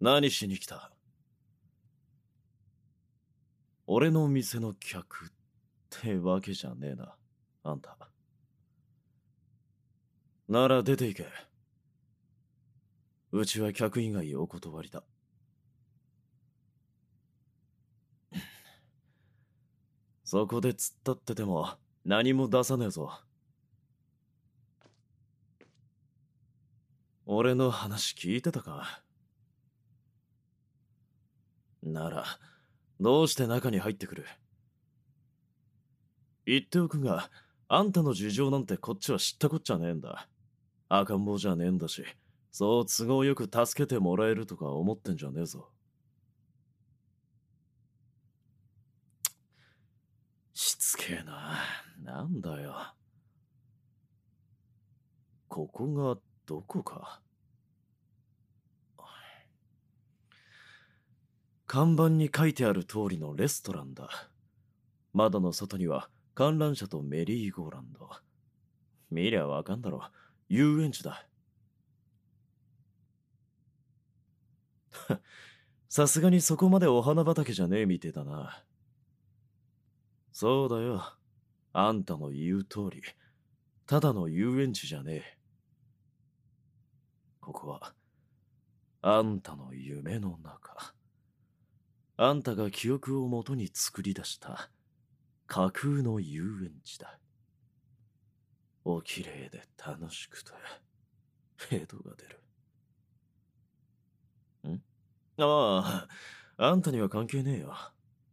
何しに来た？俺の店の客ってわけじゃねえな、あんた。なら出て行け。うちは客以外お断りだ。そこで突っ立ってても何も出さねえぞ。俺の話聞いてたか？なら、どうして中に入ってくる？言っておくが、あんたの事情なんてこっちは知ったこっちゃねえんだ。赤ん坊じゃねえんだし、そう都合よく助けてもらえるとか思ってんじゃねえぞ。しつけえな。なんだよ。ここがどこか。看板に書いてある通りのレストランだ。窓の外には観覧車とメリーゴーランド。見りゃわかんだろ。遊園地だ。さすがにそこまでお花畑じゃねえみてえだな。そうだよ。あんたの言う通り、ただの遊園地じゃねえ。ここは、あんたの夢の中。あんたが記憶をもとに作り出した架空の遊園地だ。お綺麗で楽しくて、ヘドが出る。ああ、あんたには関係ねえよ。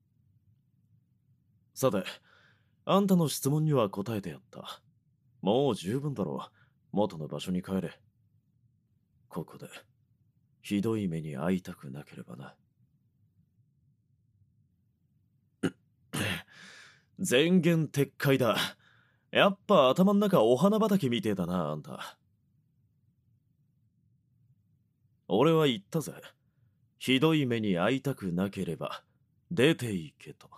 さて、あんたの質問には答えてやった。もう十分だろう。元の場所に帰れ。ここで、ひどい目に遭いたくなければな。前言撤回だ。やっぱ頭ん中お花畑みてえだな、あんた。俺は言ったぜ。ひどい目に遭いたくなければ、出て行けと。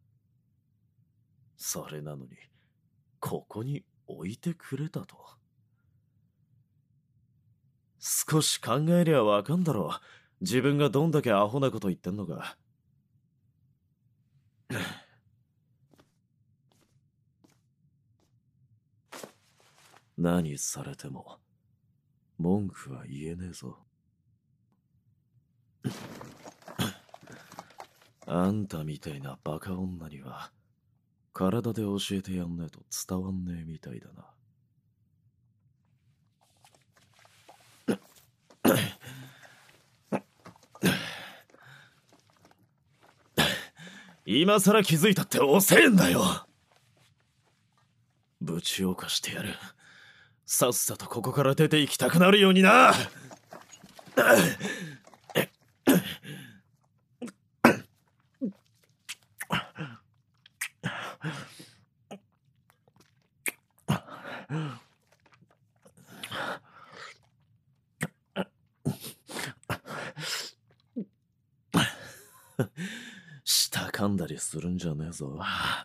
それなのに、ここに置いてくれたと。少し考えりゃわかんだろう。自分がどんだけアホなこと言ってんのか。何されても、文句は言えねえぞ。あんたみたいなバカ女には、体で教えてやんねえと伝わんねえみたいだな。今さら気づいたって遅えんだよ。ぶちをかしてやる。さっさとここから出て行きたくなるようにな。舌噛んだりするんじゃねえぞ。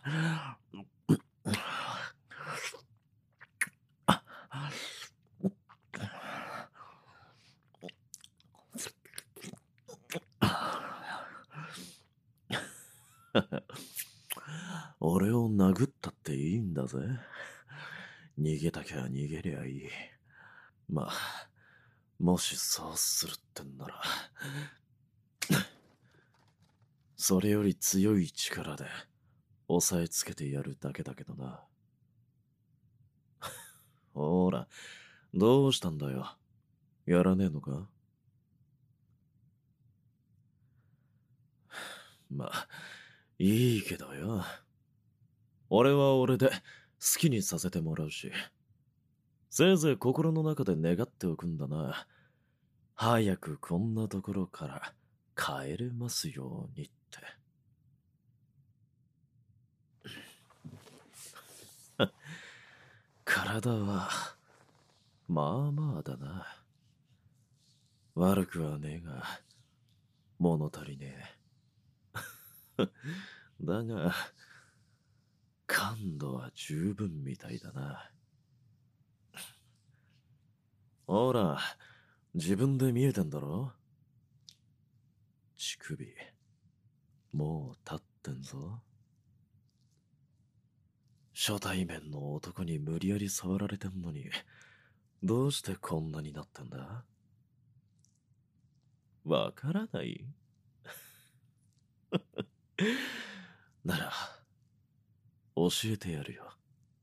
俺を殴ったっていいんだぜ。逃げたきゃ逃げりゃいい。まあ、もしそうするってんなら、それより強い力で押さえつけてやるだけだけどな。ほら、どうしたんだよ。やらねえのか？まあ、いいけどよ。俺は俺で好きにさせてもらうし、せいぜい心の中で願っておくんだな。早くこんなところから帰れますようにって。体は、まあまあだな。悪くはねえが、物足りねえ。だが、感度は十分みたいだな。ほら、自分で見えてんだろ？ 乳首、もう立ってんぞ。初対面の男に無理やり触られてんのに、どうしてこんなになってんだ？わからない？なら、教えてやるよ。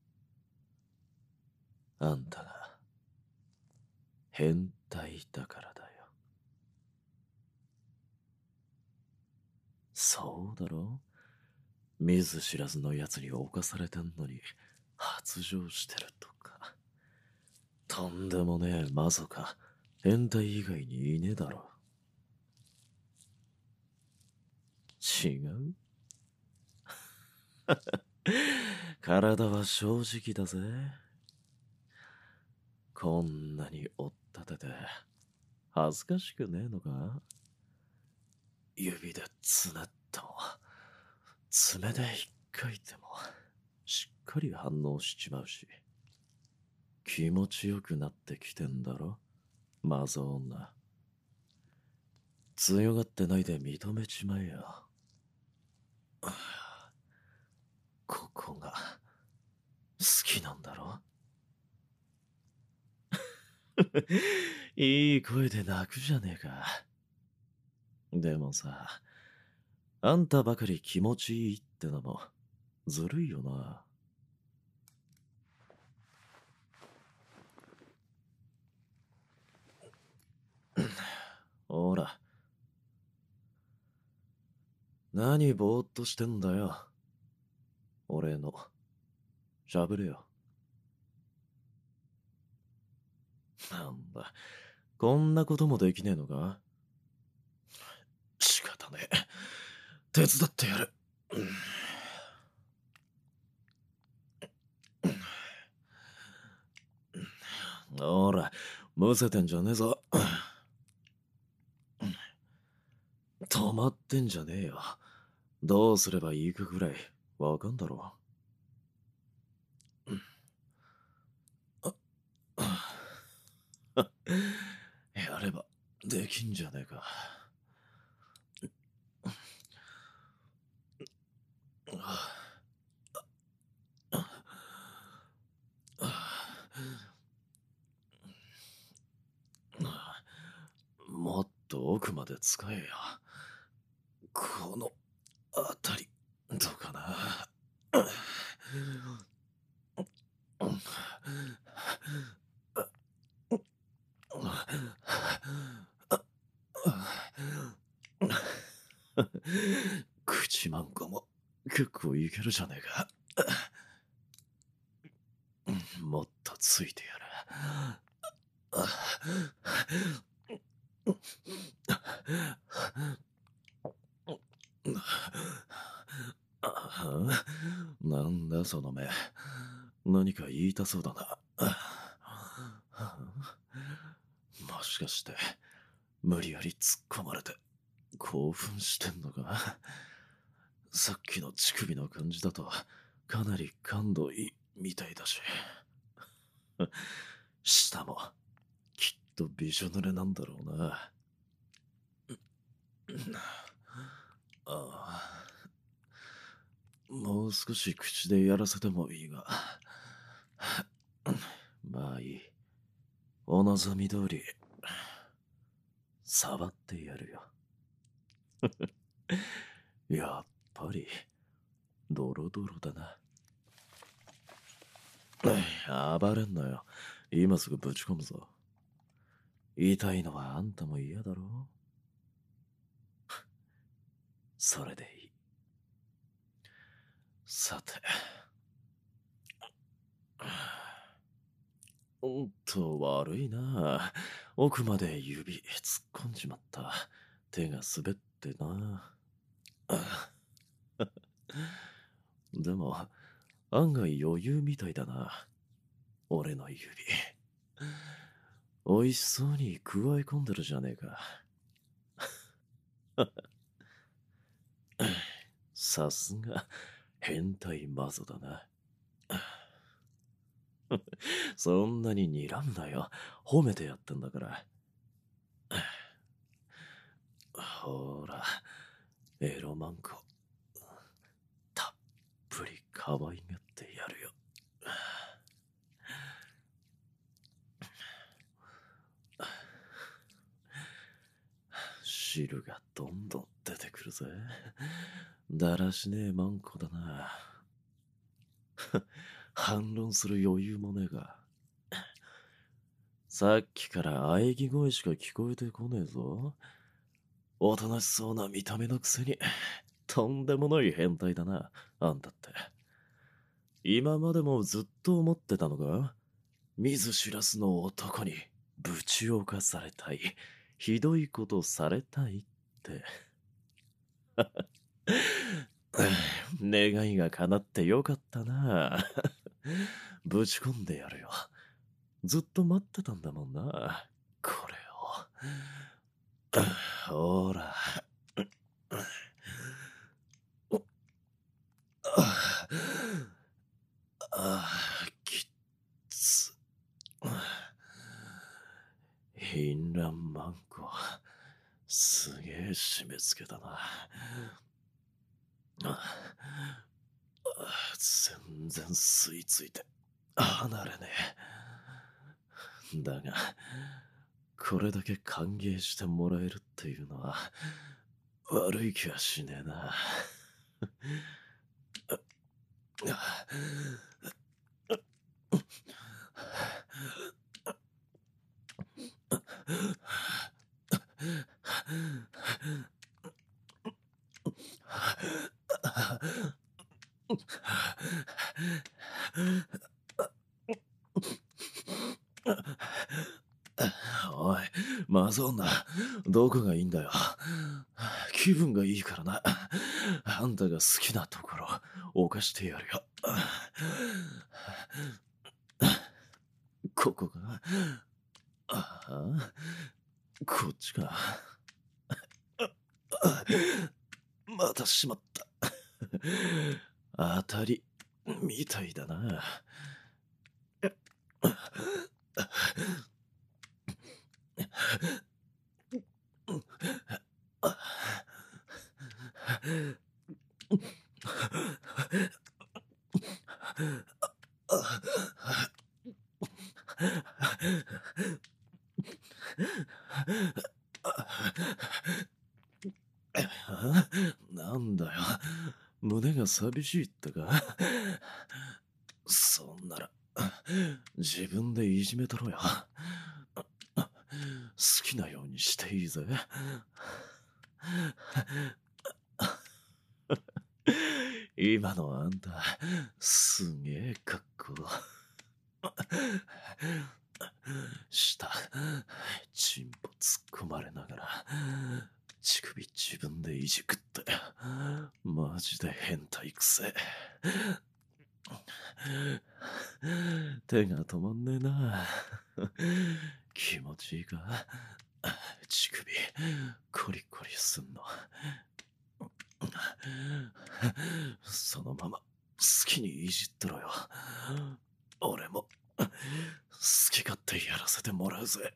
あんたが、変態だからだよ。そうだろ？見ず知らずの奴に侵されてんのに、発情してるとか。とんでもねえマゾか、変態以外にいねえだろ。違う？体は正直だぜ。こんなに追っ立てて、恥ずかしくねえのか？指でつねっても、爪で引っかいても、しっかり反応しちまうし。気持ちよくなってきてんだろ、マゾ女。強がってないで認めちまえよ。ここが、好きなんだろ？いい声で泣くじゃねえか。でもさ、あんたばかり気持ちいいってのも、ずるいよな。ほら。何ぼーっとしてんだよ。俺の。しゃべれよ。なんだ。こんなこともできねえのか？仕方ねえ。手伝ってやる。ほら、むせてんじゃねえぞ。止まってんじゃねえよ。どうすればいいかぐらいわかんだろ。やればできんじゃねえか。もっと奥まで使えよ。このあたり、どうかな。口マンコも結構いけるじゃねえか。もっとついてやる。なんだその目。何か言いたそうだな。もしかして、無理やり突っ込まれて興奮してんのか？さっきの乳首の感じだとかなり感度いいみたいだし。舌もきっとびしょ濡れなんだろうな。ああ、もう少し口でやらせてもいいが。まあいい。お望み通り、触ってやるよ。やっぱり、ドロドロだな。暴れんなよ。今すぐぶち込むぞ。痛いのはあんたも嫌だろ？それでいい。さて。悪いな。奥まで指突っ込んじまった。手が滑ってな。でも、案外余裕みたいだな。俺の指。美味しそうに加え込んでるじゃねえか。さすが、変態マゾだな。そんなに睨んなよ。褒めてやってんだから。 ほら、エロマンコ、たっぷり可愛がってやるよ。汁がどんどん出てくるぜ。だらしねえマンコだな。反論する余裕もねえが。さっきから喘ぎ声しか聞こえてこねえぞ。おとなしそうな見た目のくせに、とんでもない変態だな、あんたって。今までもずっと思ってたのか？見ず知らずの男にぶち犯されたい。ひどいことされたいって。願いが叶ってよかったな。ぶち込んでやるよ。ずっと待ってたんだもんな。これを。ほら。きっつ。淫乱マンコ。すげえ締め付けだな。全然吸い付いて離れねえ。だが、これだけ歓迎してもらえるっていうのは悪い気はしねえな。おい、マゾーンナ、どこがいいんだよ。気分がいいからな。あんたが好きなところ、犯してやるよ。ここが、こっちか。またしまった。当たり、みたいだな。なんだよ、胸が寂しいってか？そんなら、自分でいじめとろよ。好きなようにしていいぜ。今のあんた、すげえ格好。下、チンポ突っ込まれながら、乳首自分でいじくって、マジで変態くせえ。手が止まんねえな。気持ちいいか？乳首、コリコリすんの。そのまま好きにいじってろよ。俺も好き勝手やらせてもらうぜ。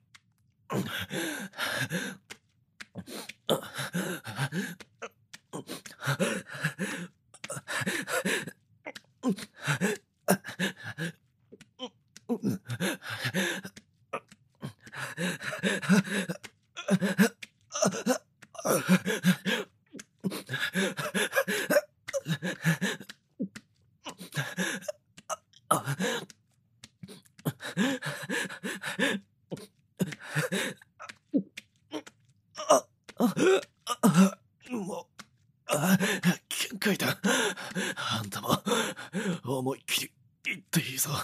もう、限界だ。あんたも思いっきり言っていいぞ。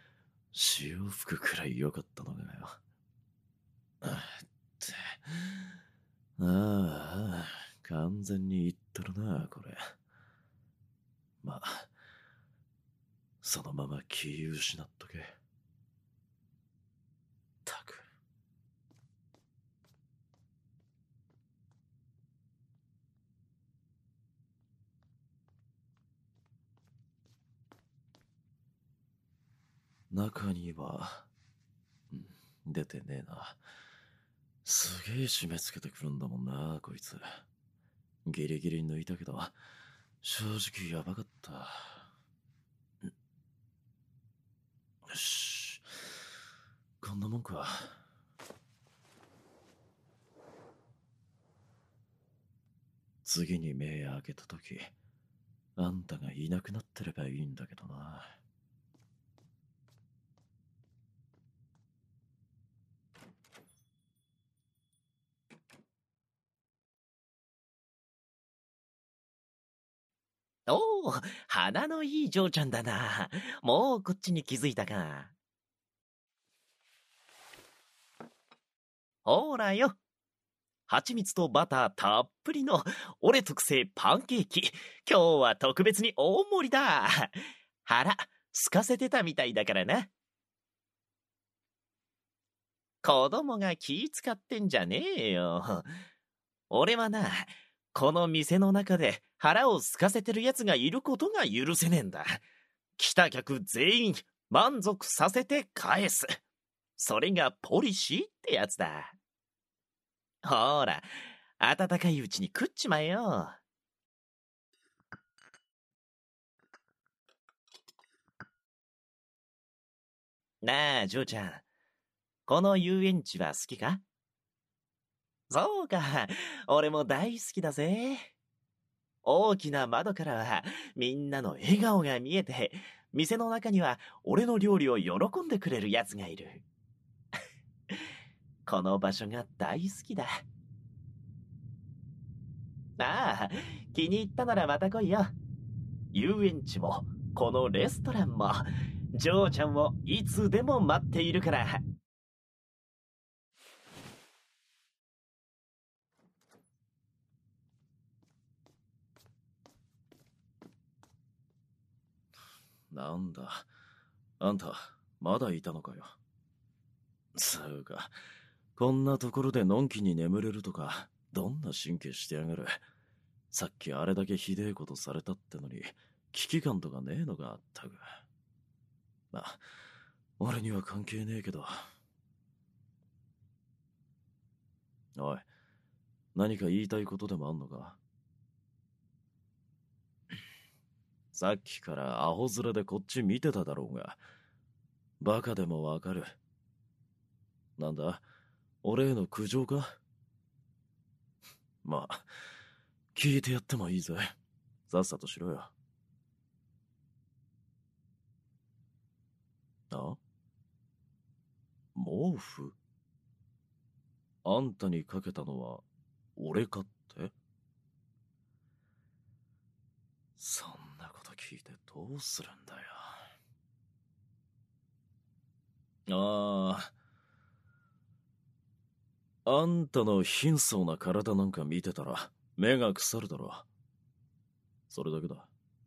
潮吹くくらい良かったのかよ。ってああ、完全に言ってるな、これ。まあ、そのまま気失っとけ。ったく。中には、出てねえな。すげえ締め付けてくるんだもんな、こいつ。ギリギリ抜いたけど、正直やばかった。よし。こんなもんか。次に目開けたとき、あんたがいなくなってればいいんだけどな。 おお、鼻のいい嬢ちゃんだな。もうこっちに気づいたか。ほらよ。蜂蜜とバターたっぷりの俺特製パンケーキ。今日は特別に大盛りだ。腹、空かせてたみたいだからな。子供が気使ってんじゃねえよ。俺はな、この店の中で腹を空かせてる奴がいることが許せねえんだ。来た客全員満足させて返す。それがポリシーってやつだ。ほら、温かいうちに食っちまえよ。なあ、嬢ちゃん。この遊園地は好きか？そうか、俺も大好きだぜ。大きな窓からはみんなの笑顔が見えて、店の中には俺の料理を喜んでくれる奴がいる。この場所が大好きだ。ああ、気に入ったならまた来いよ。遊園地も、このレストランも、ジョーちゃんをいつでも待っているから。 なんだ。あんた、まだいたのかよ。つうか、こんなところでのんきに眠れるとか、どんな神経してやがる。さっきあれだけひでえことされたってのに、危機感とかねえのがあったく。まあ、俺には関係ねえけど。おい、何か言いたいことでもあんのか？さっきからアホ面でこっち見てただろうが。バカでもわかる。なんだ、俺への苦情か？まあ、聞いてやってもいいぜ。さっさとしろよ。あ？毛布？あんたにかけたのは、俺かって？そんなこと聞いてどうするんだよ。あんたの貧相な体なんか見てたら、目が腐るだろ。それだけだ。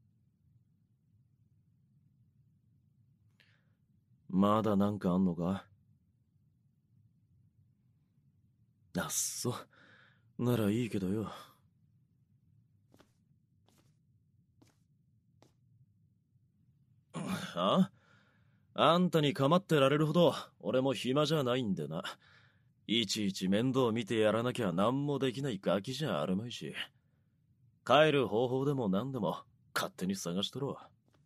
まだなんかあんのか？あっそ。ならいいけどよ。あ？あんたに構ってられるほど俺も暇じゃないんでな。いちいち面倒見てやらなきゃ何もできないガキじゃあるまいし。帰る方法でも何でも勝手に探しとろ。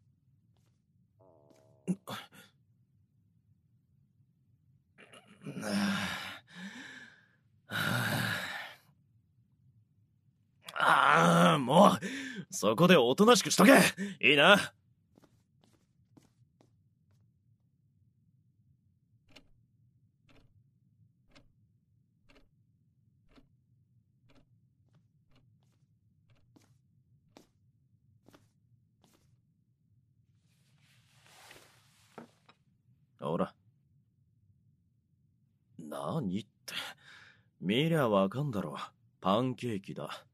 ああ、もうそこでおとなしくしとけ。いいな。ほら。何って見りゃわかんだろ。 パンケーキだ。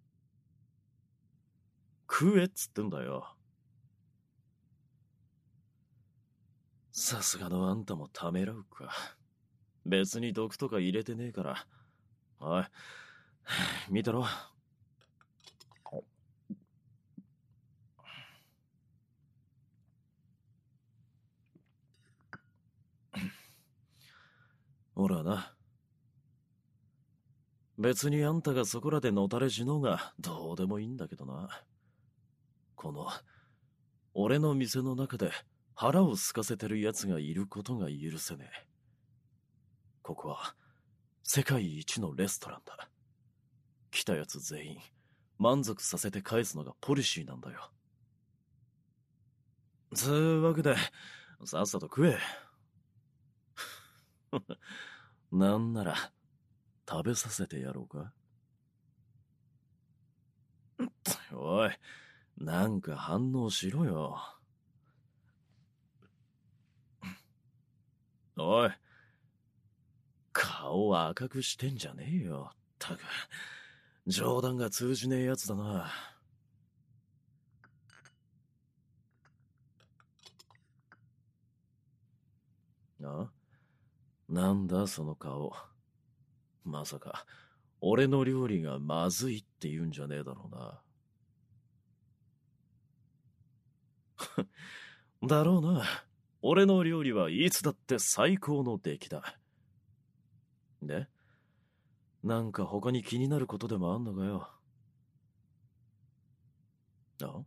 食えっつってんだよ。さすがのあんたもためらうか。別に毒とか入れてねえから。おい、見てろ。ほらな。別にあんたがそこらでのたれ死のうがどうでもいいんだけどな。この、俺の店の中で腹を空かせてる奴がいることが許せねえ。ここは世界一のレストランだ。来た奴全員満足させて返すのがポリシーなんだよ。つうわけで、さっさと食え。なんなら、食べさせてやろうか。おい、なんか反応しろよ。おい、顔赤くしてんじゃねえよ。たく、冗談が通じねえやつだな。あ？なんだその顔。まさか、俺の料理がまずいって言うんじゃねえだろうな。だろうな。俺の料理はいつだって最高の出来だ。で、なんか他に気になることでもあんのかよ。あ？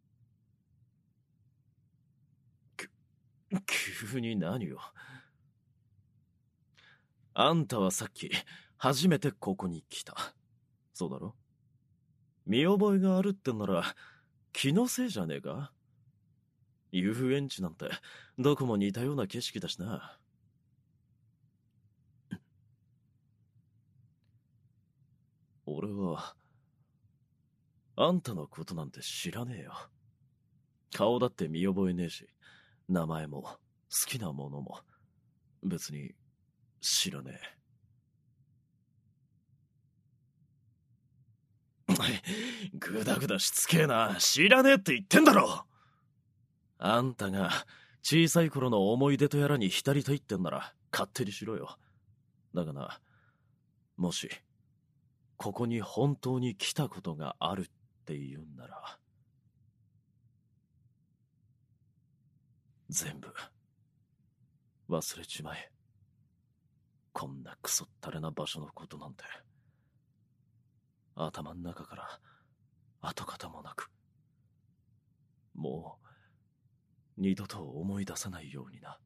急に何を。あんたはさっき、初めてここに来た。そうだろ？見覚えがあるってんなら、気のせいじゃねえか？遊園地なんて、どこも似たような景色だしな。俺は、あんたのことなんて知らねえよ。顔だって見覚えねえし、名前も、好きなものも、別に、知らねえ。ぐだぐだしつけえな。知らねえって言ってんだろ。あんたが小さい頃の思い出とやらに浸りたいってんなら勝手にしろよ。だがな、もしここに本当に来たことがあるって言うんなら、全部忘れちまえ。こんなクソったれな場所のことなんて頭ん中から跡形もなく、もう二度と思い出さないようにな。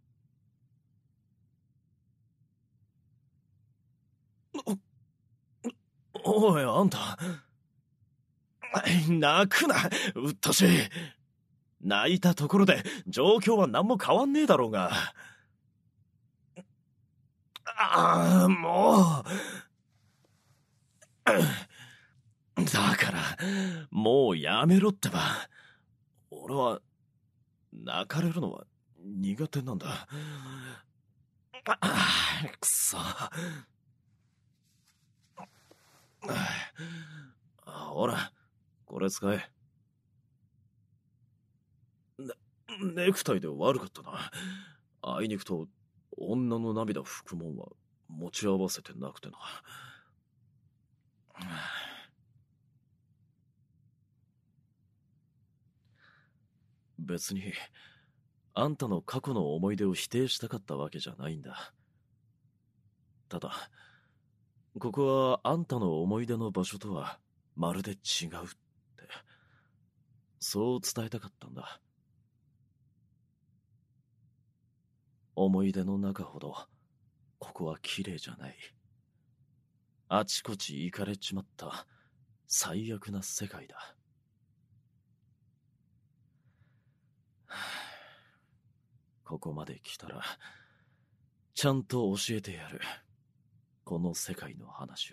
おい、あんた。泣くな、うっとしい。泣いたところで状況は何も変わんねえだろうが。ああ、もう。だから、もうやめろってば。俺は、泣かれるのは苦手なんだ。くそ。ほら、これ使え。ネクタイで悪かったな。あいにくと女の涙拭くもんは持ち合わせてなくてな。別にあんたの過去の思い出を否定したかったわけじゃないんだ。ただここはあんたの思い出の場所とはまるで違うってそう伝えたかったんだ。思い出の中ほどここは綺麗じゃない。あちこち行かれちまった最悪な世界だ。ここまで来たらちゃんと教えてやる。この世界の話を。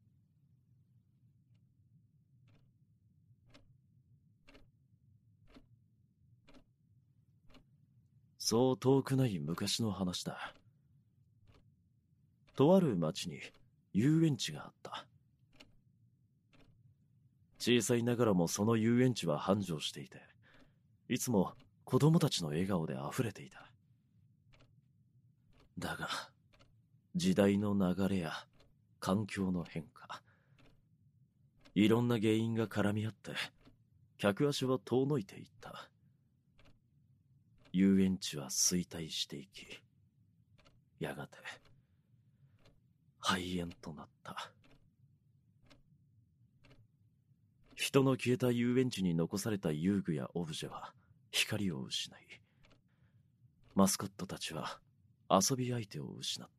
そう遠くない昔の話だ。とある町に遊園地があった。 小さいながらもその遊園地は繁盛していて、いつも子供たちの笑顔で溢れていた。だが、時代の流れや環境の変化、いろんな原因が絡み合って、客足は遠のいていった。遊園地は衰退していき、やがて廃園となった。人の消えた遊園地に残された遊具やオブジェは光を失い、マスコットたちは遊び相手を失った。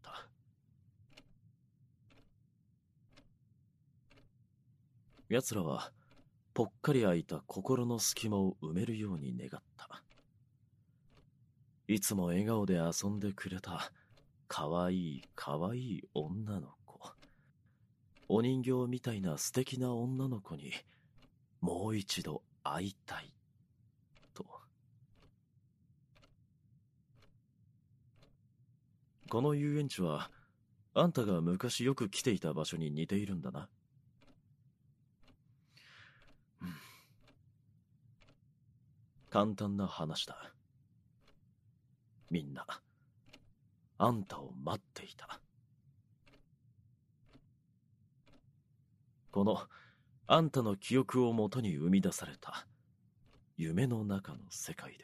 奴らはぽっかり開いた心の隙間を埋めるように願った。いつも笑顔で遊んでくれたかわいいかわいい女の子、お人形みたいな素敵な女の子にもう一度会いたいと。この遊園地はあんたが昔よく来ていた場所に似ているんだな。簡単な話だ。みんなあんたを待っていた。このあんたの記憶をもとに生み出された夢の中の世界で。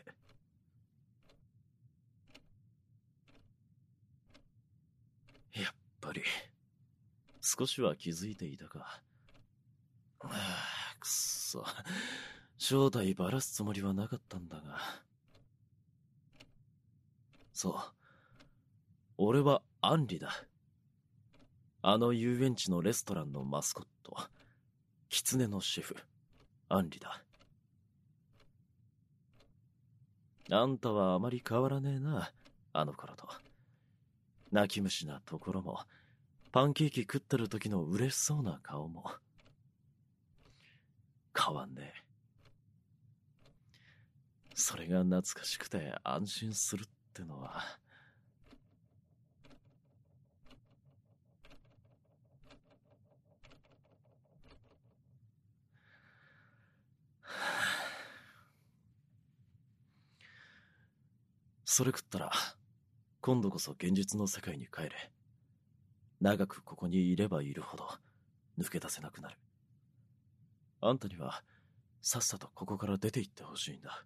やっぱり少しは気づいていたか。くっそ、正体ばらすつもりはなかったんだが。そう、俺はアンリだ。あの遊園地のレストランのマスコット、狐のシェフ、アンリだ。あんたはあまり変わらねえな、あの頃と。泣き虫なところも、パンケーキ食ってる時の嬉しそうな顔も変わんねえ。それが懐かしくて安心するってのは。それ食ったら今度こそ現実の世界に帰れ。長くここにいればいるほど抜け出せなくなる。あんたにはさっさとここから出て行ってほしいんだ。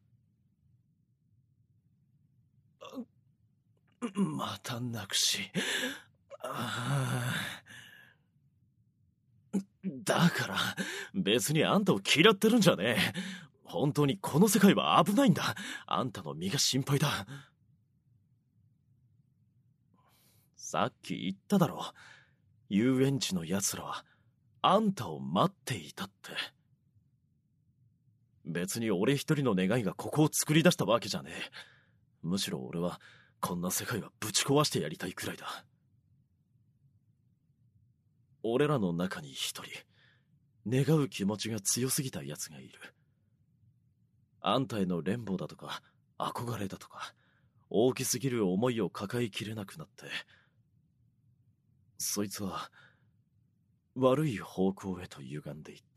またなくし。だから別にあんたを嫌ってるんじゃねえ。本当にこの世界は危ないんだ。あんたの身が心配だ。さっき言っただろ。遊園地の奴らはあんたを待っていたって。別に俺一人の願いがここを作り出したわけじゃねえ。むしろ俺はこんな世界はぶち壊してやりたいくらいだ。俺らの中に一人願う気持ちが強すぎた奴がいる。あんたへの連邦だとか憧れだとか大きすぎる思いを抱えきれなくなって、そいつは悪い方向へと歪んでいった。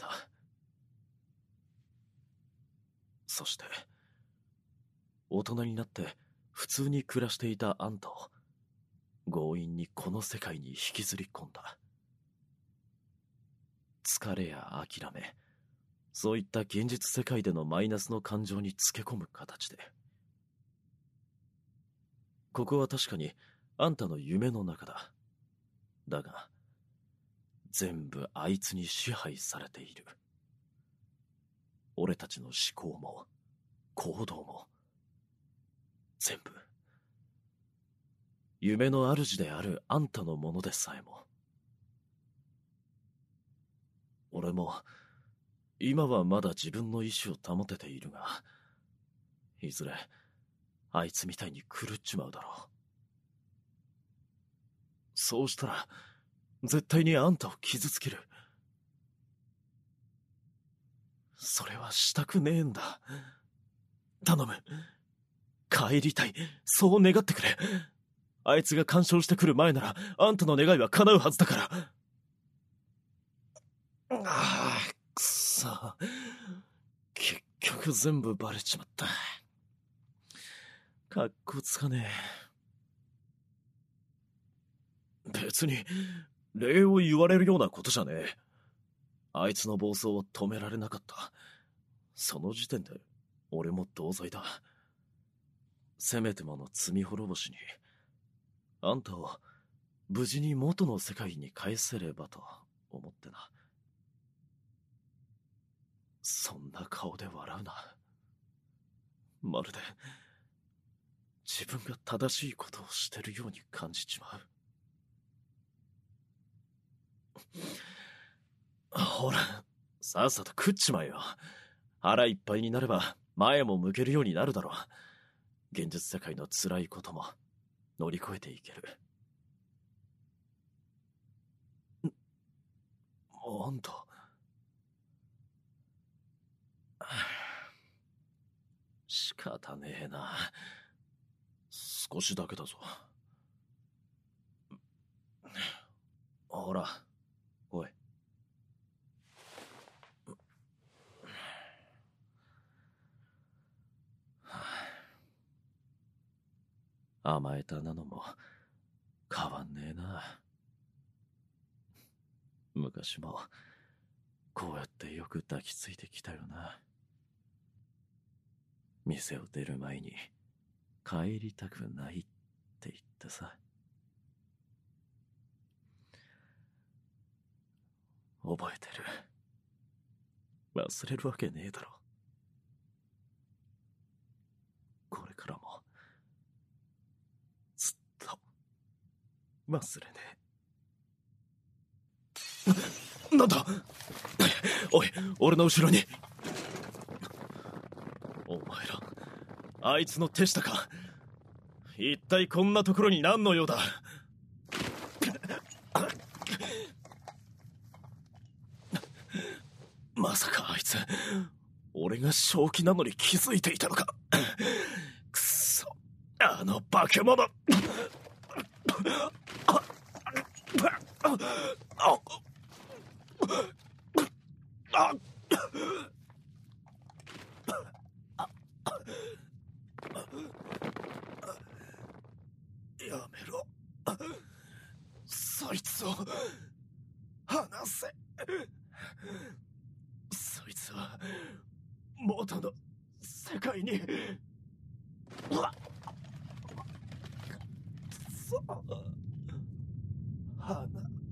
そして大人になって普通に暮らしていたあんたを強引にこの世界に引きずり込んだ。疲れや諦め、そういった現実世界でのマイナスの感情につけ込む形で。ここは確かにあんたの夢の中だ。だが全部あいつに支配されている。俺たちの思考も行動も全部夢の主であるあんたのものでさえも。俺も今はまだ自分の意志を保てているが、いずれあいつみたいに狂っちまうだろう。そうしたら絶対にあんたを傷つける。それはしたくねえんだ。頼む、帰りたい、そう願ってくれ。あいつが干渉してくる前ならあんたの願いは叶うはずだから。くっそ。 さ、結局全部バレちまった。かっこつかねえ。別に礼を言われるようなことじゃねえ。あいつの暴走を止められなかった。その時点で俺も同罪だ。せめてもの罪滅ぼしにあんたを無事に元の世界に返せればと思ってな。そんな顔で笑うな。まるで自分が正しいことをしてるように感じちまう。ほら、さっさと食っちまえよ。腹いっぱいになれば前も向けるようになるだろう。現実世界の辛いことも乗り越えていける。あんた。仕方ねえな。少しだけだぞ。ほら、おい。甘えたなのも変わんねえな。昔もこうやってよく抱きついてきたよな。店を出る前に帰りたくないって言ってさ。覚えてる。忘れるわけねえだろ。これからもずっと忘れねえ。なんだ。おい、俺の後ろに。お前らあいつの手下か。一体こんなところに何の用だ。まさかあいつ俺が正気なのに気づいていたのか。くそ、あの化け物。やめろ。そいつを離せ。そいつは元の世界に。離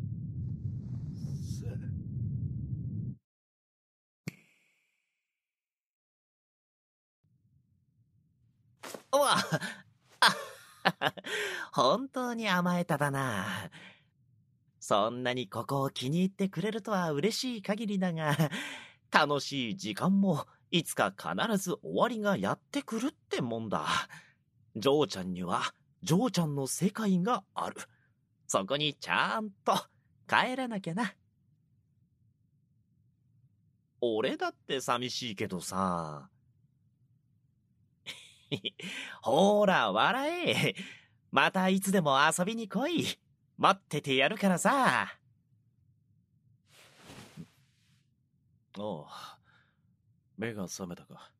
せ。 わあ、本当に甘えただな。そんなにここを気に入ってくれるとは嬉しい限りだが、楽しい時間もいつか必ず終わりがやってくるってもんだ。ジョーちゃんにはジョーちゃんの世界がある。そこにちゃんと帰らなきゃな。俺だって寂しいけどさ。ほーら、笑え。またいつでも遊びに来い。待っててやるからさ。 おう、目が覚めたか。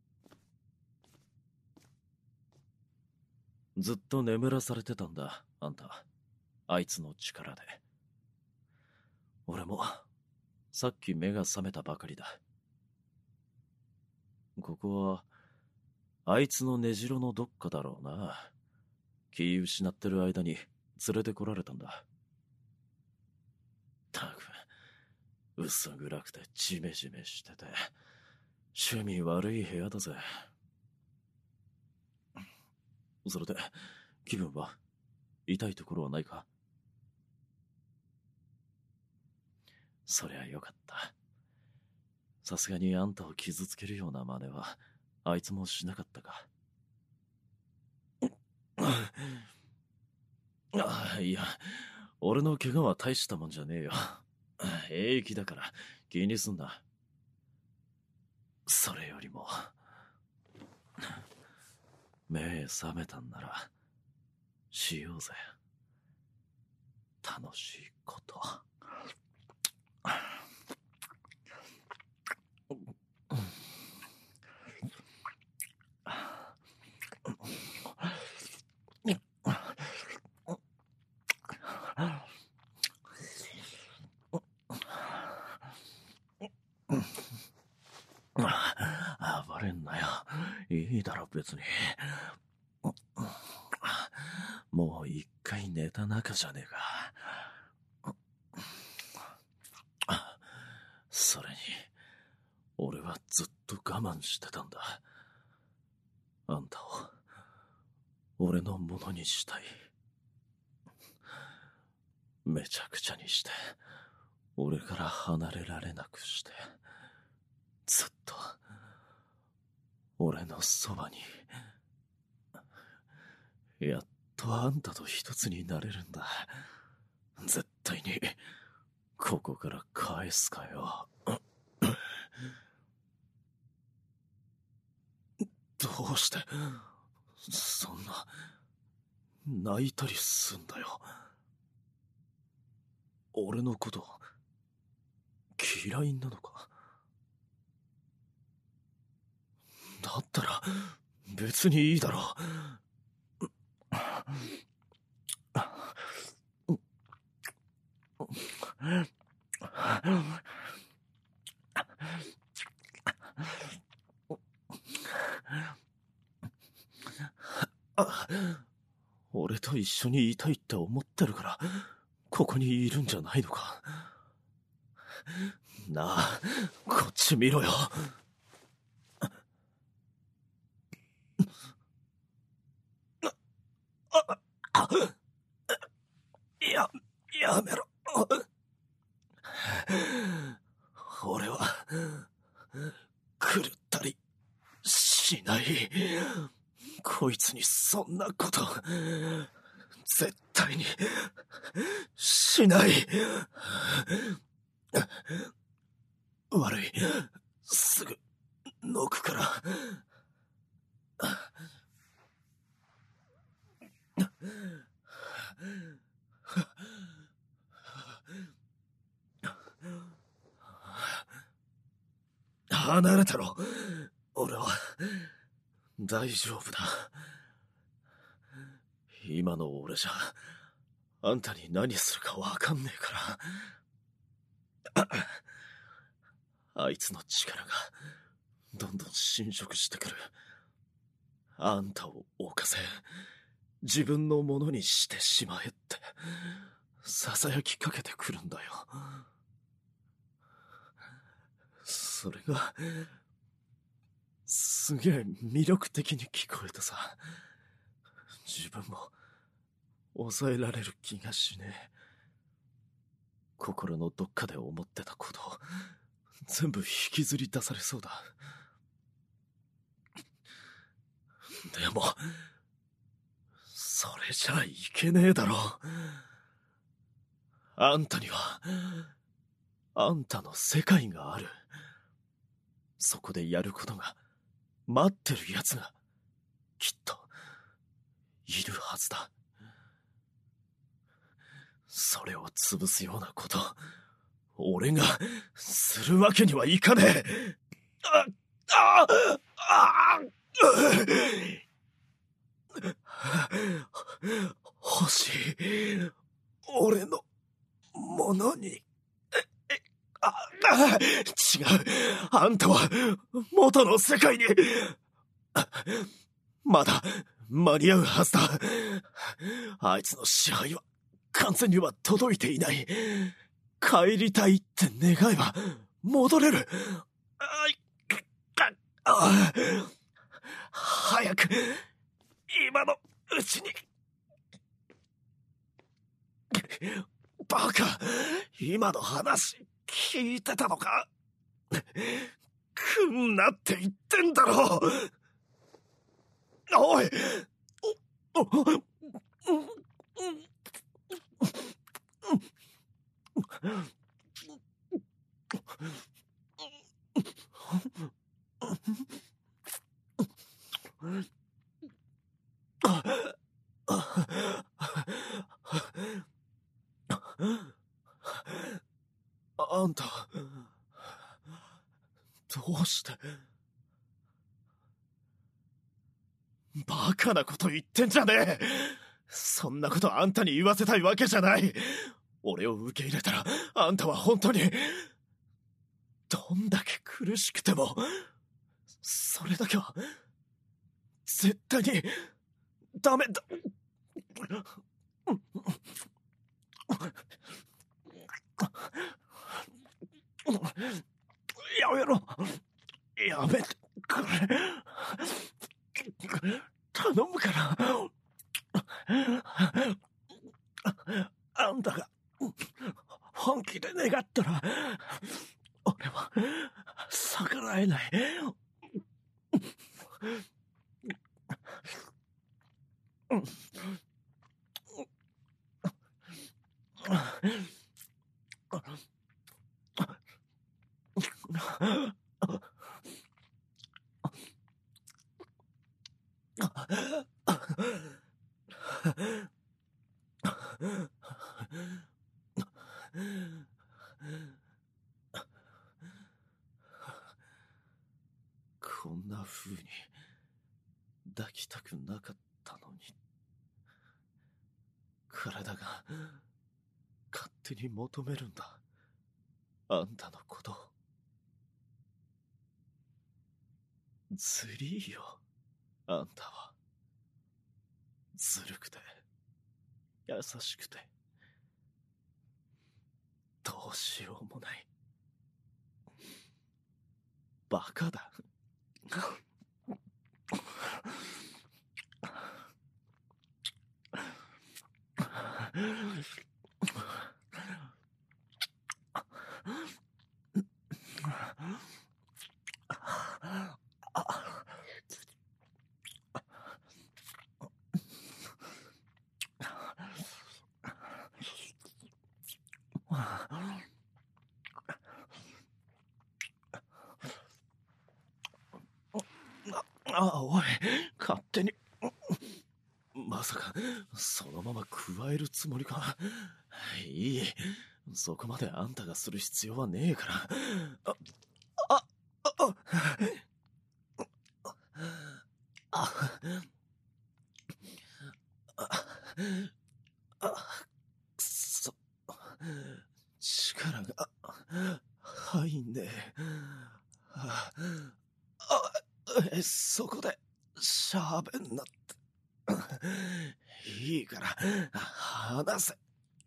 ずっと眠らされてたんだ、あんた。あいつの力で。俺もさっき目が覚めたばかりだ。ここはあいつの根城のどっかだろうな。気失ってる間に連れてこられたんだ。たく、薄暗くてジメジメしてて趣味悪い部屋だぜ。それで気分は？痛いところはないか？そりゃよかった。さすがにあんたを傷つけるような真似はあいつもしなかったか。いや、俺の怪我は大したもんじゃねえよ。平気だから気にすんな。それよりも目覚めたんならしようぜ、楽しいこと。 別に。もう一回寝た仲じゃねえか。それに、俺はずっと我慢してたんだ。あんたを、俺のものにしたい。めちゃくちゃにして、俺から離れられなくして、ずっと、俺のそばに。やっとあんたと一つになれるんだ。絶対に、ここから返すかよ。どうして、そんな、泣いたりすんだよ。俺のこと、嫌いなのか。だったら、別にいいだろう。俺と一緒にいたいって思ってるから、ここにいるんじゃないのか。なあ、こっち見ろよ。やめろ。俺は、狂ったりしない。こいつにそんなこと、絶対に、しない。悪い。すぐ、ノックから。離れてろ。俺は大丈夫だ。今の俺じゃあんたに何するかわかんねえから。あいつの力がどんどん侵食してくる。あんたを犯せ、自分のものにしてしまえって囁きかけてくるんだよ。それがすげえ魅力的に聞こえてさ、自分も抑えられる気がしねえ。心のどっかで思ってたことを全部引きずり出されそうだ。でもそれじゃいけねえだろ。あんたにはあんたの世界がある。そこでやることが待ってる奴がきっといるはずだ。それを潰すようなこと俺がするわけにはいかねえ。欲しい。俺のものに。違う。あんたは元の世界に。まだ間に合うはずだ。あいつの支配は完全には届いていない。帰りたいって願えば戻れる。早く今のうちに。バカ、今の話聞いてたのか。来んなって言ってんだろ。おい。あんた、どうして。バカなこと言ってんじゃねえ。そんなことあんたに言わせたいわけじゃない。俺を受け入れたらあんたは本当にどんだけ苦しくてもそれだけは絶対にダメだ。やめろ。やめてくれ。頼むから。あんたが本気で願ったら俺は逆らえない。こんな風に抱きたくなかったのに、体が勝手に求めるんだ、あんたのこと。ずりーよ、あんたは。ずるくて優しくてどうしようもないバカだ。おい、勝手に。まさかそのまま加えるつもりか。いい、そこまであんたがする必要はねえから。くそ、力が入んねえ。そこでしゃべんなって。いいから話せ。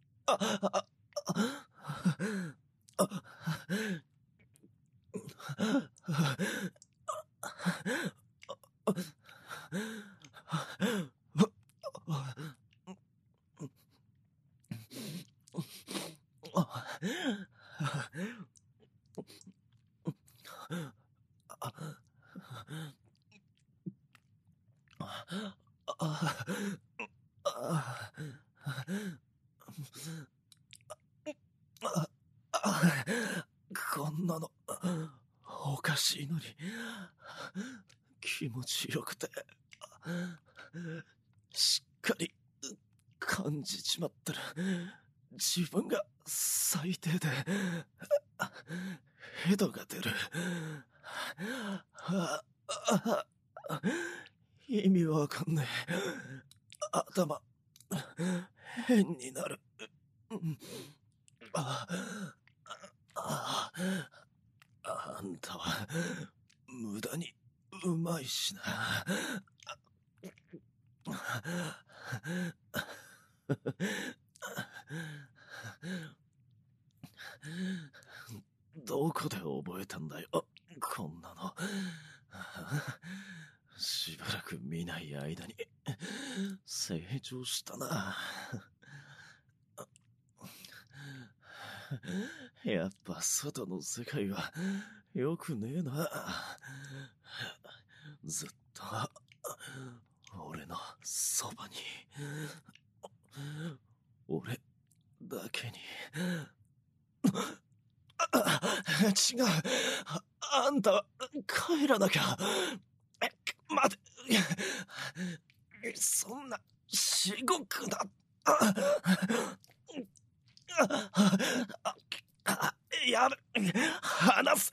こんなのおかしいのに気持ちよくてしっかり感じちまってる自分が最低でヘドが出る。意味わかんねえ。頭変になる。あんたは無駄にうまいしな。どこで覚えたんだよ、こんなの。しばらく見ない間に成長したな。やっぱ外の世界はよくねえな。ずっと俺のそばに、俺だけに。違う、あんた帰らなきゃ。待て、そんなしごくな。やめ、離せ。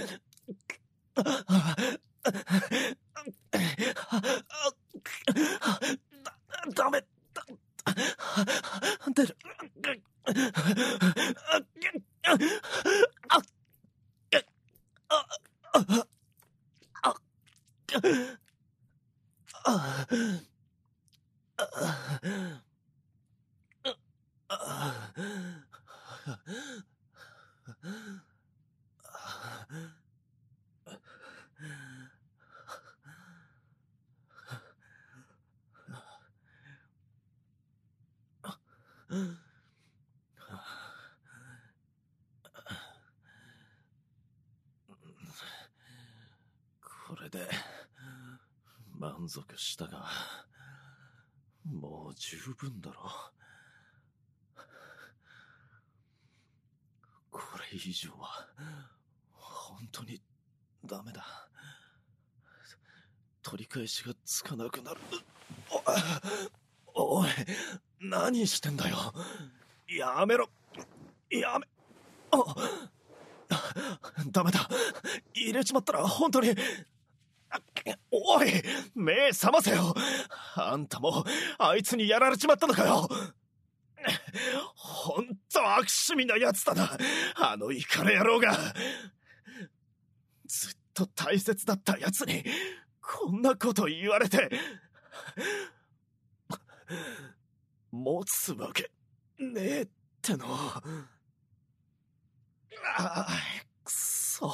ダメだ。出る。 これで満足したが、もう十分だろう。これ以上は本当にダメだ。取り返しがつかなくなる。おい、何してんだよ。やめろ。やめ。ダメだ。入れちまったら本当に。おい、目覚ませよ。あんたもあいつにやられちまったのかよ。ほんと悪趣味なやつだな、あのイカレ野郎が。ずっと大切だったやつにこんなこと言われて。持つわけねえっての。くそ。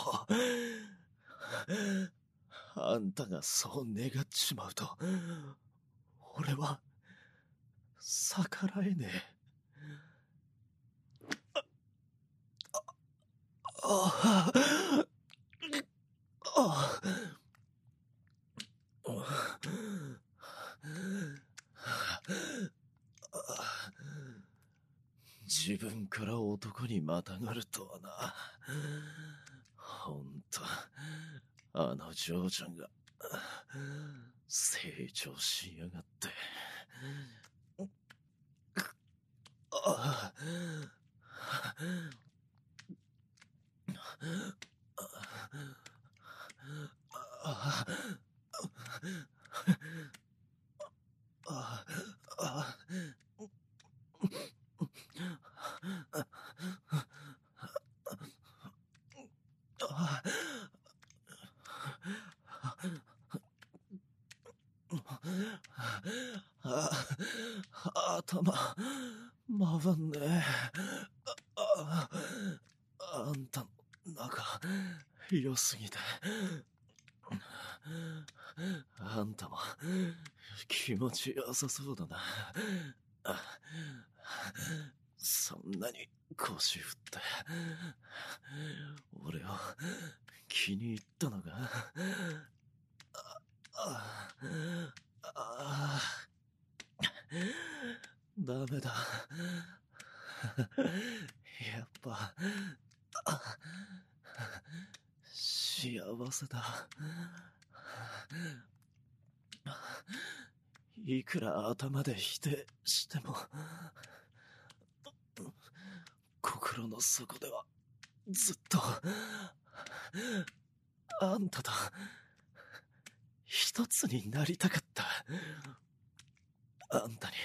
あんたがそう願っちまうと俺は逆らえねえ。自分から男にまたがるとはな。ほんと、あの嬢ちゃんが成長しやがって。頭回んねえ。あんたの仲良すぎて。あんたも気持ちよさそうだな。そんなに腰振って俺を気に入ったのか。ダメだ。やっぱ幸せだ。いくら頭で否定しても心の底ではずっとあんたと一つになりたかった。あんたに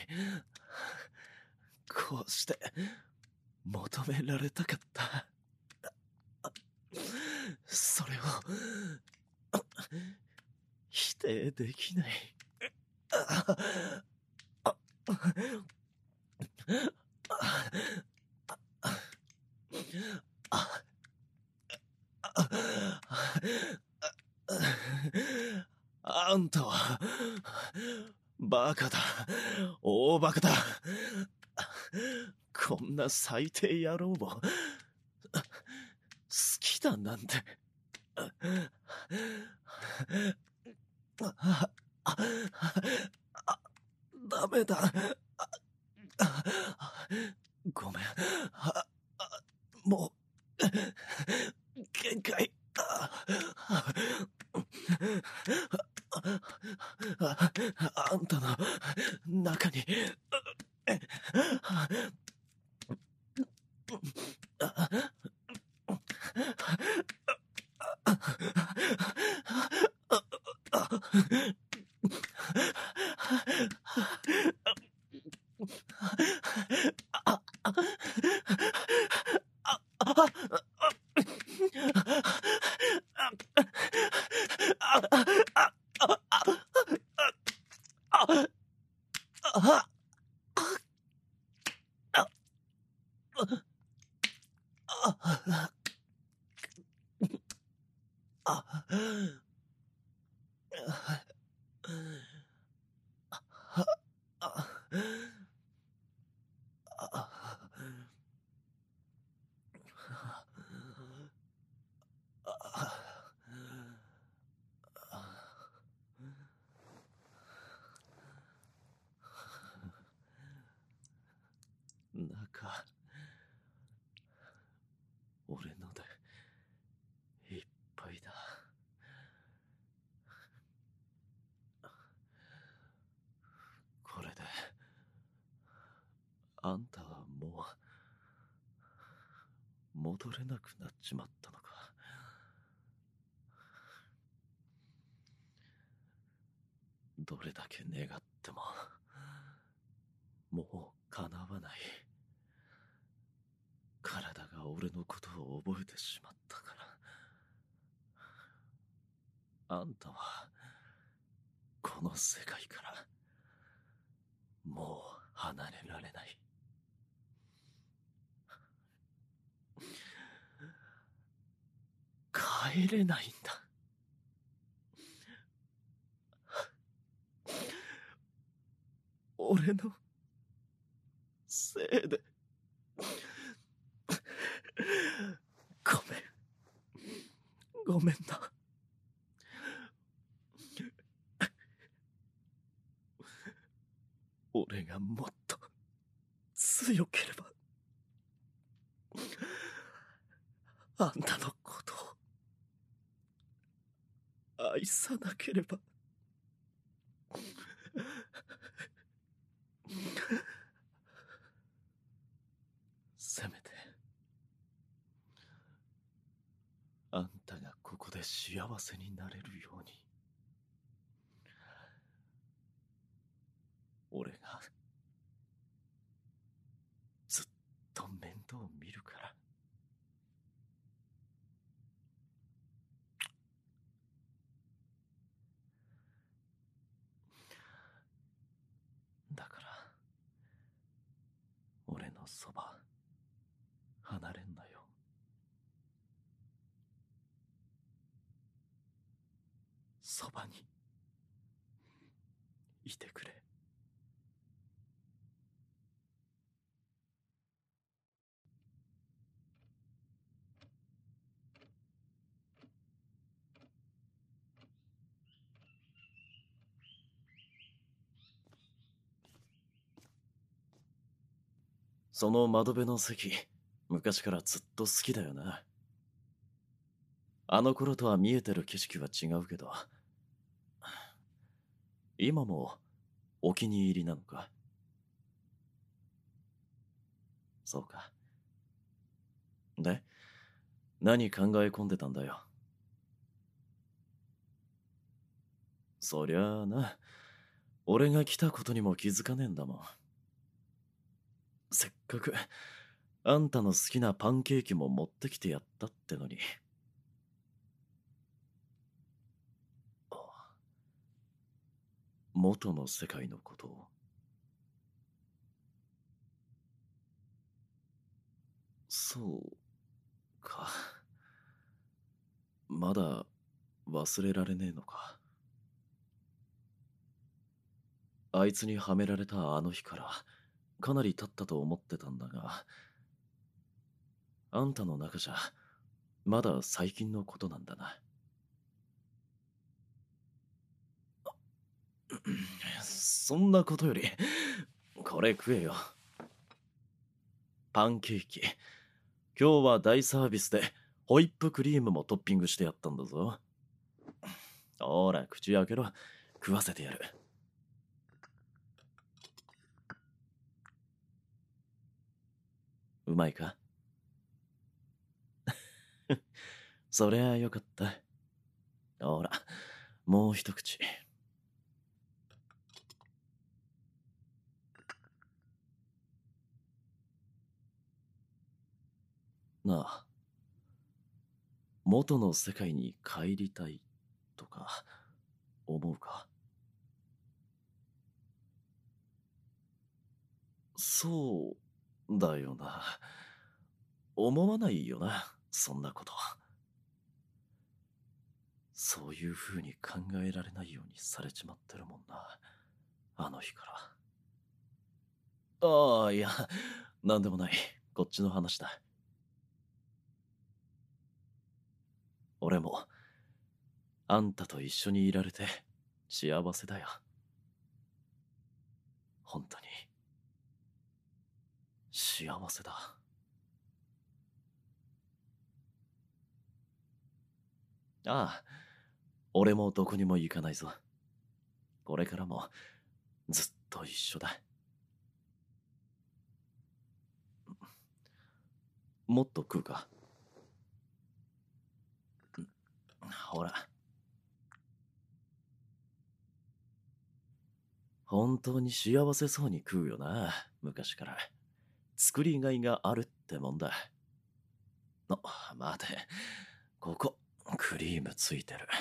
こうして求められたかった。それを否定できない。あんたはバカだ。大バカだ。こんな最低野郎を好きだなんて。ダメだ。ごめん。もう限界。あんたの中にあんたはもう戻れなくなっちまったのか。どれだけ願ってももう叶わない。体が俺のことを覚えてしまったから。あんたはこの世界からもう離れられない。帰れないんだ。俺のせいで。ごめんな。俺がもっと強ければあんたのことを愛さなければ。せめてあんたがここで幸せになれるように俺がずっと面倒を見るから。だから俺のそば離れんなよ。そばにいてくれ。その窓辺の席、昔からずっと好きだよな。あの頃とは見えてる景色は違うけど、今もお気に入りなのか？そうか。で、何考え込んでたんだよ。そりゃあな、俺が来たことにも気づかねえんだもん。せっかくあんたの好きなパンケーキも持ってきてやったってのに。元の世界のことを。そうか。まだ忘れられねえのか。あいつにはめられたあの日からかなり経ったと思ってたんだが、あんたの中じゃまだ最近のことなんだな。そんなことよりこれ食えよ。パンケーキ。今日は大サービスでホイップクリームもトッピングしてやったんだぞ。ほら口開けろ。食わせてやる。うまいか？そりゃよかった。ほら、もう一口。なあ、元の世界に帰りたいとか思うか？そうだよな。思わないよな、そんなこと。そういう風に考えられないようにされちまってるもんな、あの日から。ああ、いや、なんでもない。こっちの話だ。俺も、あんたと一緒にいられて幸せだよ。本当に。幸せだ。ああ、俺もどこにも行かないぞ。これからもずっと一緒だ。 もっと食うか。ほら。本当に幸せそうに食うよな、昔から。作りがいがあるってもんだ。待て。ここ、クリームついてる。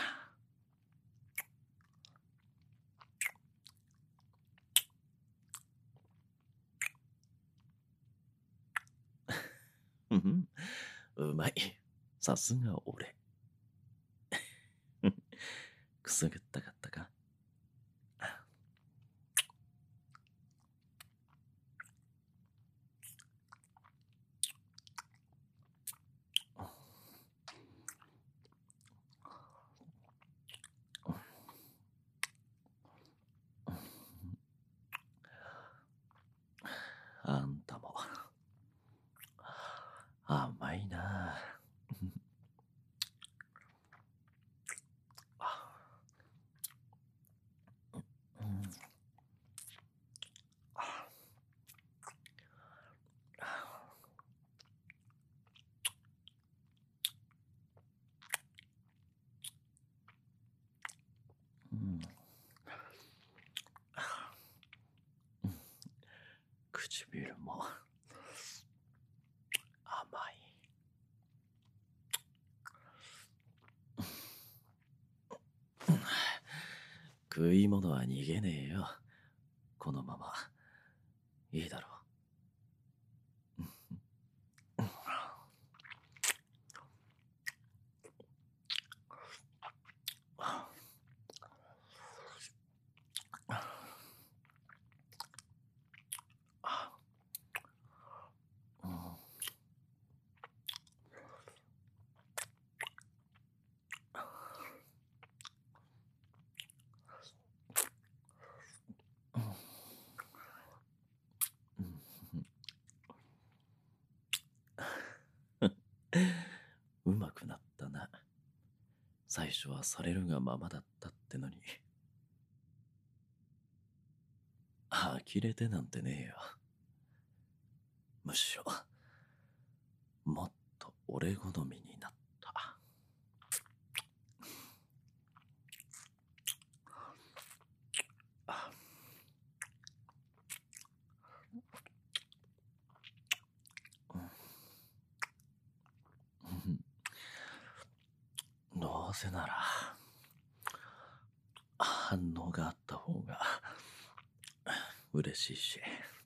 うまい。さすが俺。くすぐったかったか。あんたも甘いな。唇も甘い。食い物は逃げねえよ。このままいいだろう。うまくなったな。最初はされるがままだったってのに。呆れてなんてねえよ。むしろ、もっと俺好みになった。どうせなら、反応があった方が嬉しいし。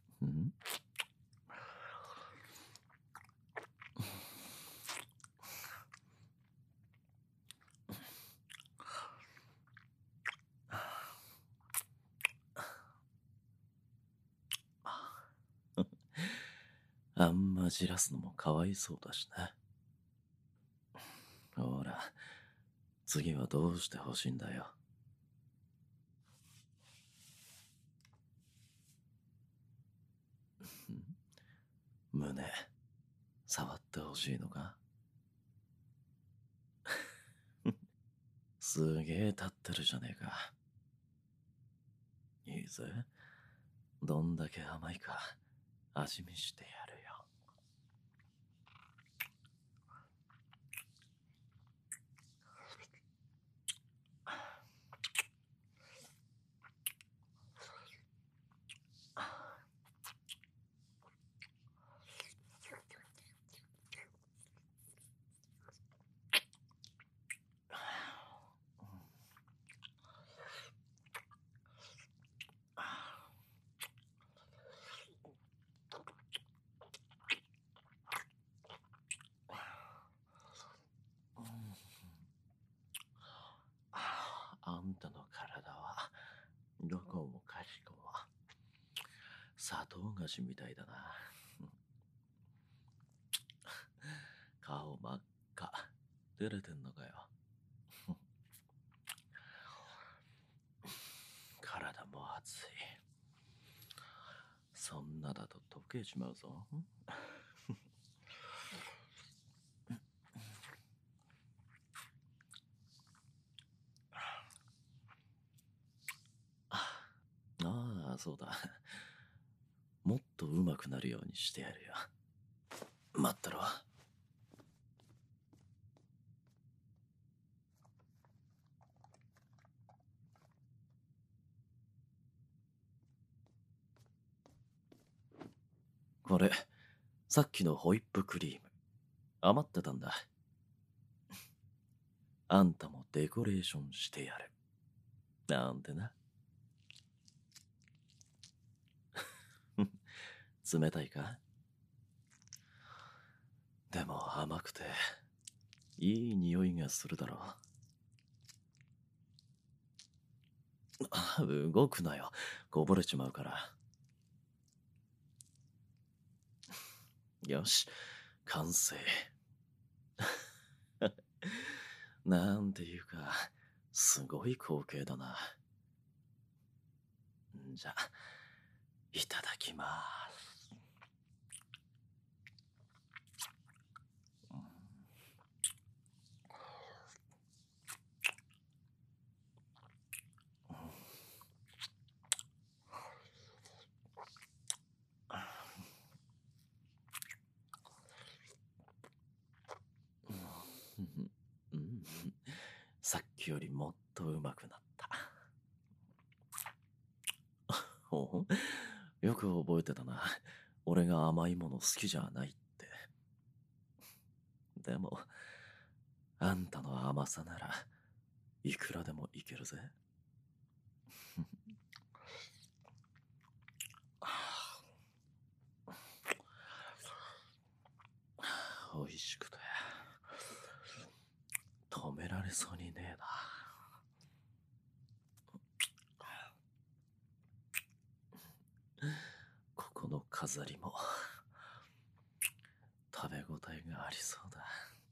あんまじらすのもかわいそうだしな。ほら、次はどうしてほしいんだよ。胸、触ってほしいのか？すげえ立ってるじゃねえか。いいぜ。どんだけ甘いか味見してやるよ。あんたの体はどこもかしこも砂糖菓子みたいだな。顔真っ赤。照れてんのかよ。体も熱い。そんなだと溶けちまうぞ。ああ、そうだ。もっと上手くなるようにしてやるよ。待ってろ。 これ、さっきのホイップクリーム。余ってたんだ。あんたもデコレーションしてやる。なんてな。冷たいか？でも甘くて、いい匂いがするだろう。動くなよ。こぼれちまうから。よし、完成。なんていうか、すごい光景だな。じゃ、いただきます。うん、さっきよりもっとうまくなった。およく覚えてたな。俺が甘いもの好きじゃないって。でも、あんたの甘さならいくらでもいけるぜ。美味しくて止められそうにねえな。ここの飾りも食べ応えがありそうだ。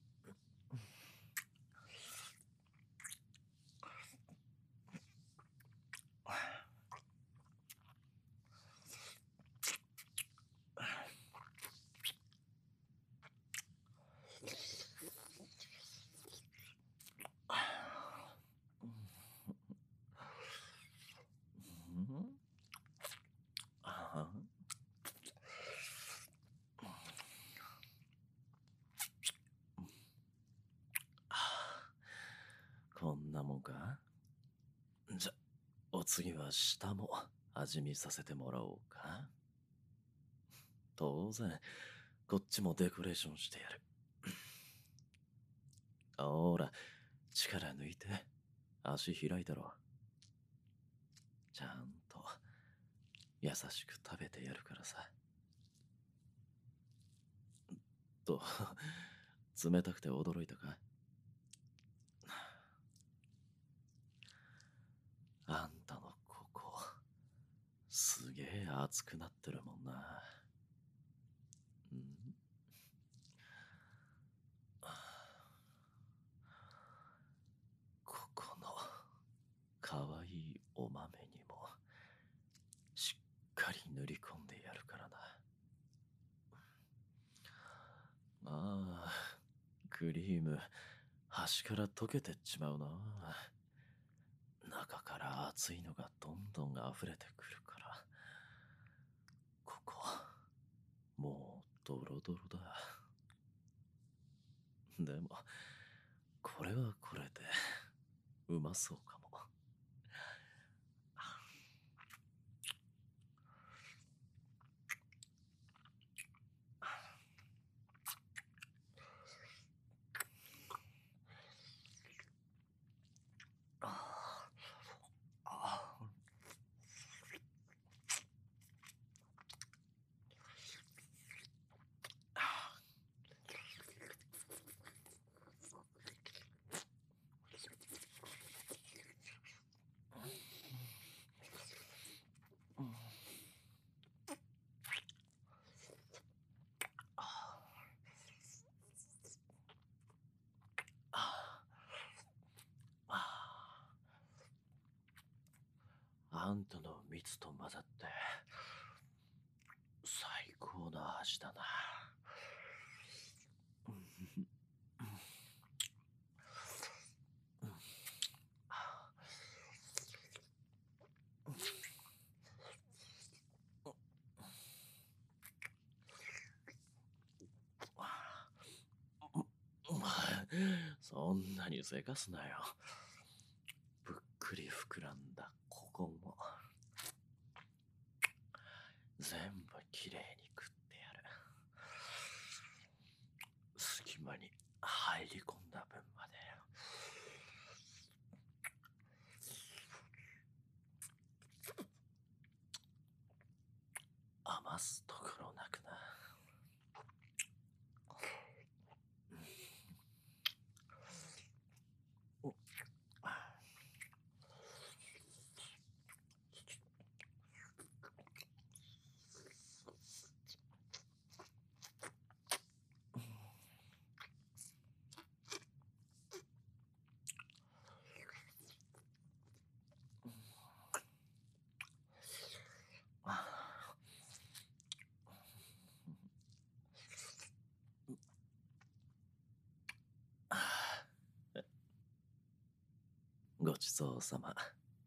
こんなもんか？じゃ、お次は舌も味見させてもらおうか。当然、こっちもデコレーションしてやる。ほら、力抜いて、足開いたろ。ちゃんと、優しく食べてやるからさ。と、冷たくて驚いたか？あんたのここ、すげえ熱くなってるもんな。ここのかわいいお豆にもしっかり塗り込んでやるからな。ああ、クリーム端から溶けてっちまうな。中から熱いのがどんどん溢れてくるから、ここもうドロドロだ。でもこれはこれでうまそうかも。あんたの蜜と混ざって最高な味だな。そんなにせかすなよ。ぷっくり膨らんだここも全部きれいに食ってや間に入り込んだ分まで余すところなくな。ごちそうさま。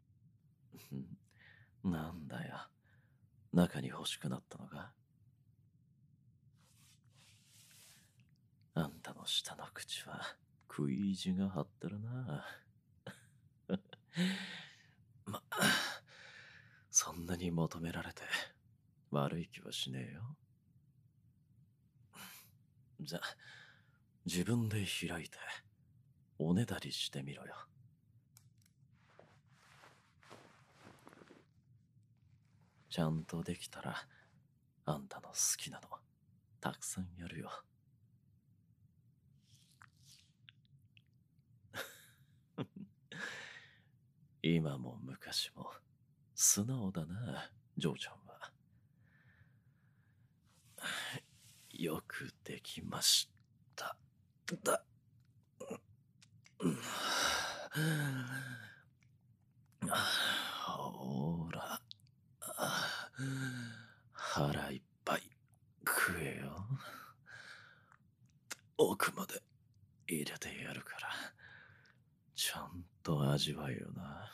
なんだよ、中に欲しくなったのか？あんたの下の口は食い意地が張ってるな。ま、そんなに求められて悪い気はしねえよ。じゃ、自分で開いておねだりしてみろよ。ちゃんとできたらあんたの好きなのたくさんやるよ。今も昔も素直だな、ジョーちゃんは。よくできました。ほら、腹いっぱい食えよ。奥まで入れてやるから、ちゃんと味わえよな。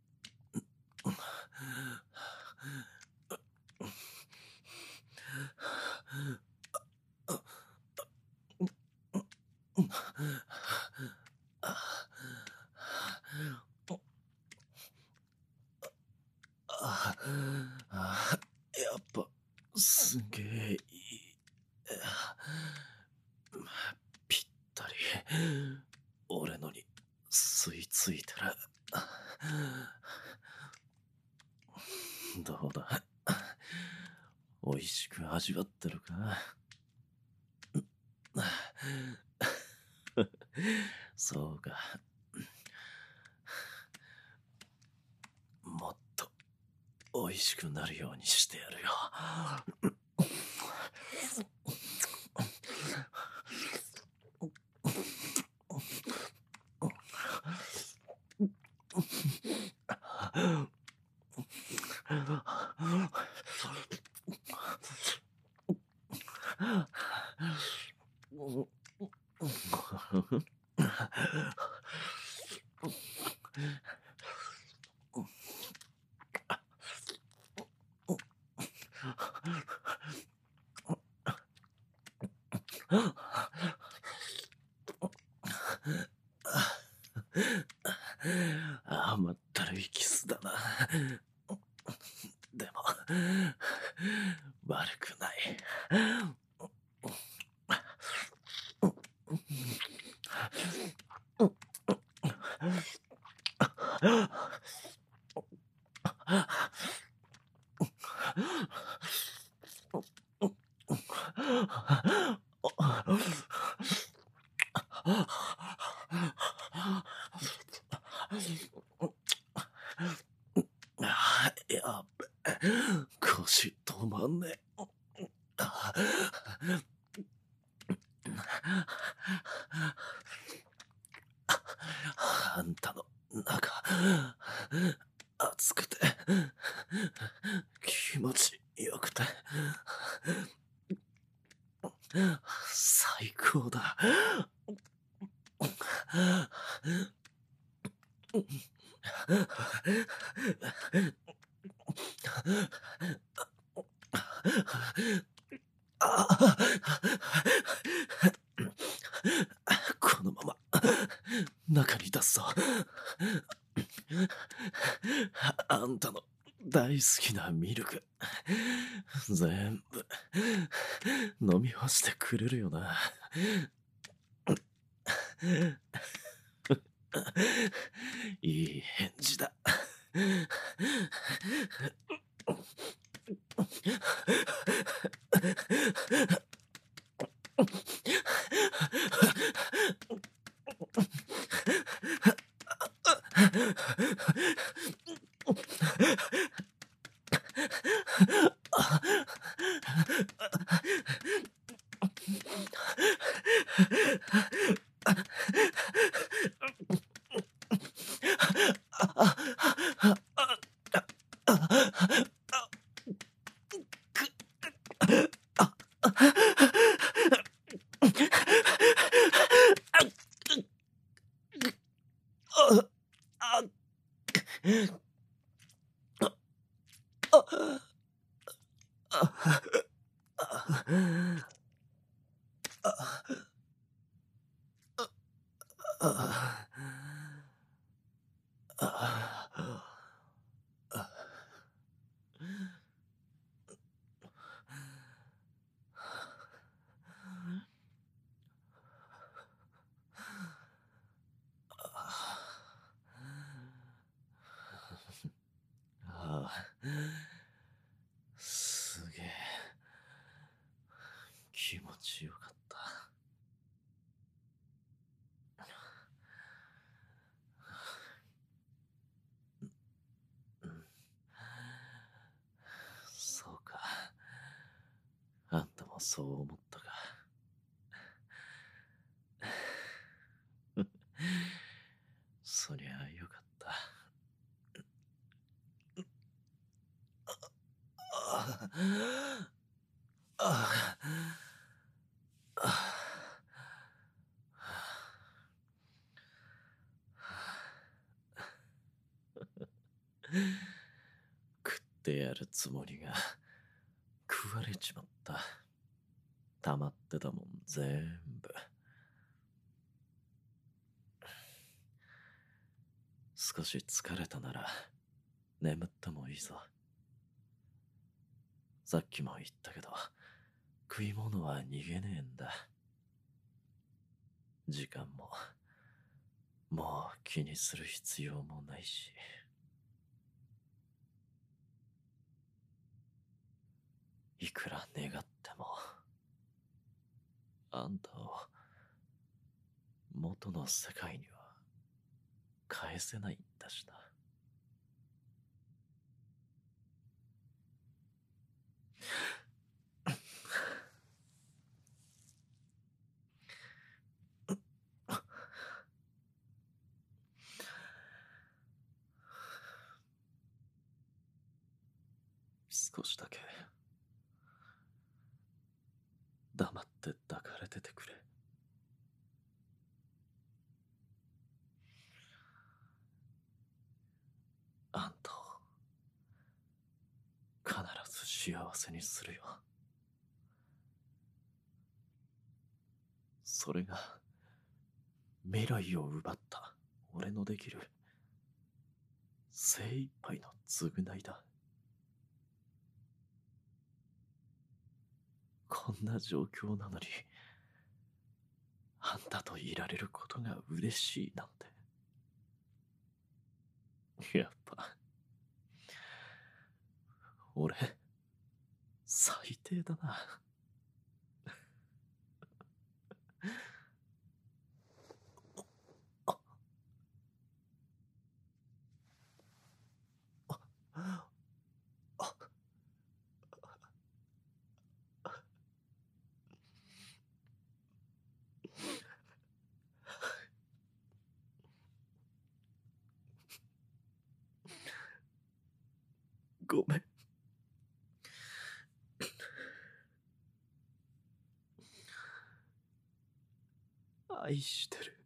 やっぱすげえいい。ぴったり俺のに吸い付いてる。どうだ、美味しく味わってるか？そうか。もっと美味しくなるようにしてやるよ。甘ったるいキスだな。でも悪くない。やっべ、腰止まんねえ。あんたの中熱くて気持ちよくて最高だ。このまま中に出すぞ。あんたの大好きなミルク全部飲み干してくれるよな。 いい返事だ。すげえ気持ちよかった。そうか、あんたもそう思ったか。そりゃあよかった。食ってやるつもりが食われちまった。溜まってたもん全部。少し疲れたなら眠ってもいいぞ。さっきも言ったけど、食い物は逃げねえんだ。時間ももう気にする必要もないし。いくら願ってもあんたを元の世界には返せないんだしな。少しだけ黙って抱かれててくれ。あんたを必ず幸せにするよ。それが未来を奪った俺のできる精一杯の償いだ。こんな状況なのにあんたといられることが嬉しいなんて。やっぱ俺最低だな。ごめん。愛してる。